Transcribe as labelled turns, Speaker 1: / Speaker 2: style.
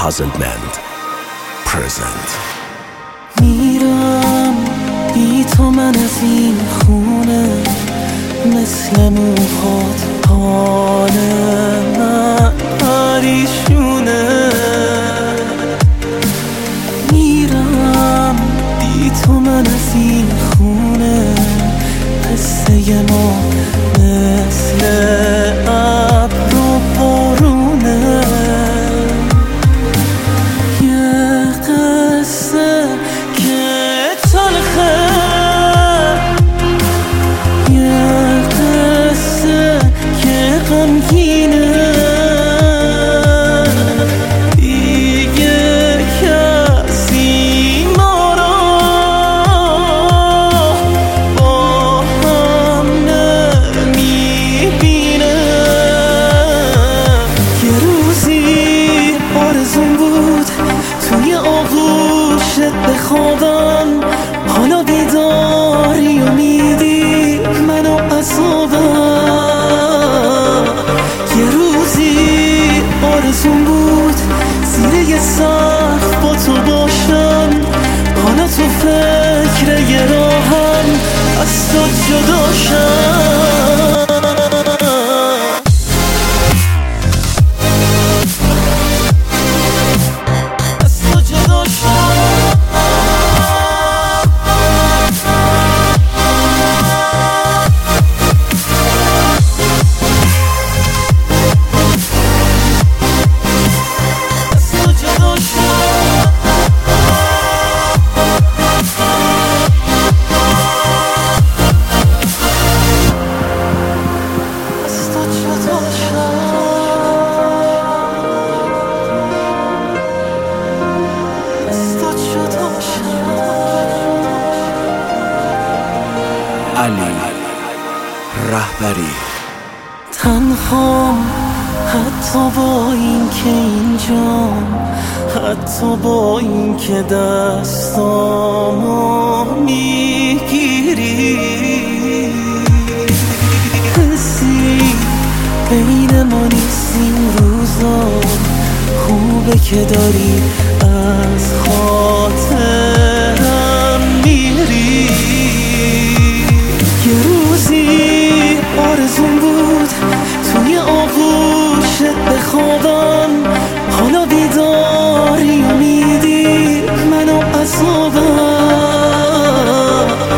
Speaker 1: Puzzlement present.
Speaker 2: میرم بی تو من از این خونه، مثل موهات حال من پریشونه. میرم بی تو من از این خونه، قصه ما مثل ابر و بارونه. یه قصه که تلخه، یه قصه که غمگینه. دیگه کسی ما را با هم نمیبینه. یه روزی آرزون بود توی آغوشت بخوابم، حالا بیداری و میدی منو عذابم. یه روزی آرزون بود زیر یه سقف با تو باشم، حالا تو فکر یه راهم از تو جداشم.
Speaker 1: علی رهبری.
Speaker 2: تنهام حتی با این که اینجام، حتی با این که دستامو میگیری. حسی بین ما نیست این روزا، خوبه که داری